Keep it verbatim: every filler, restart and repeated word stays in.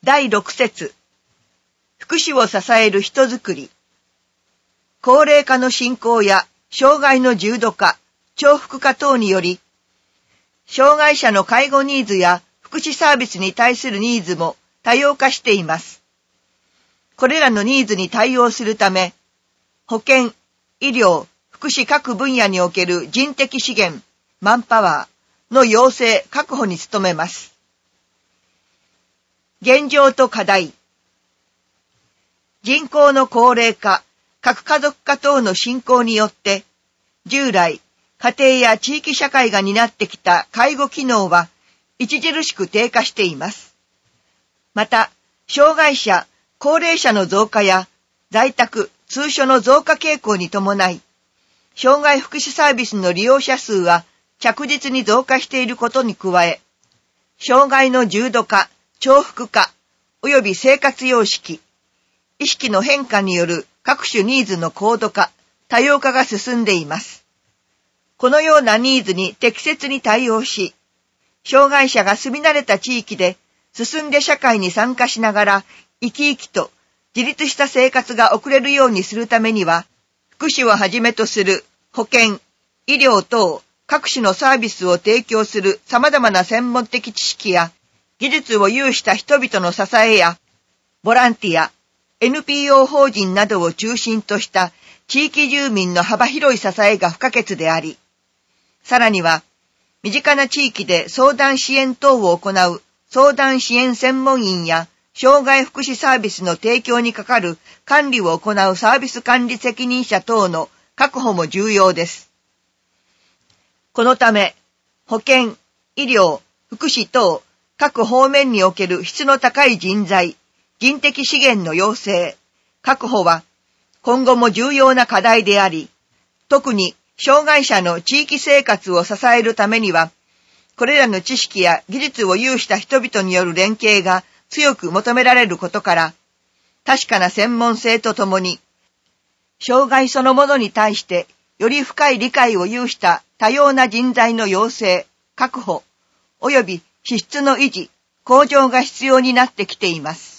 だいろく節、福祉を支える人づくり。高齢化の進行や障害の重度化、重複化等により、障害者の介護ニーズや福祉サービスに対するニーズも多様化しています。これらのニーズに対応するため、保健、医療、福祉各分野における人的資源、マンパワーの養成確保に努めます。現状と課題。人口の高齢化、核家族化等の進行によって、従来、家庭や地域社会が担ってきた介護機能は著しく低下しています。また、障害者、高齢者の増加や在宅、通所の増加傾向に伴い、障害福祉サービスの利用者数は着実に増加していることに加え、障害の重度化、重複化、及び生活様式、意識の変化による各種ニーズの高度化、多様化が進んでいます。このようなニーズに適切に対応し、障害者が住み慣れた地域で進んで社会に参加しながら生き生きと自立した生活が送れるようにするためには、福祉をはじめとする保健、医療等各種のサービスを提供する様々な専門的知識や技術を有した人々の支えや、ボランティア、エヌピーオー 法人などを中心とした地域住民の幅広い支えが不可欠であり、さらには、身近な地域で相談支援等を行う相談支援専門員や障害福祉サービスの提供にかかる管理を行うサービス管理責任者等の確保も重要です。このため、保健、医療、福祉等各方面における質の高い人材、人的資源の養成、確保は今後も重要な課題であり、特に障害者の地域生活を支えるためには、これらの知識や技術を有した人々による連携が強く求められることから、確かな専門性とともに、障害そのものに対してより深い理解を有した多様な人材の養成、確保、及び資質の維持、向上が必要になってきています。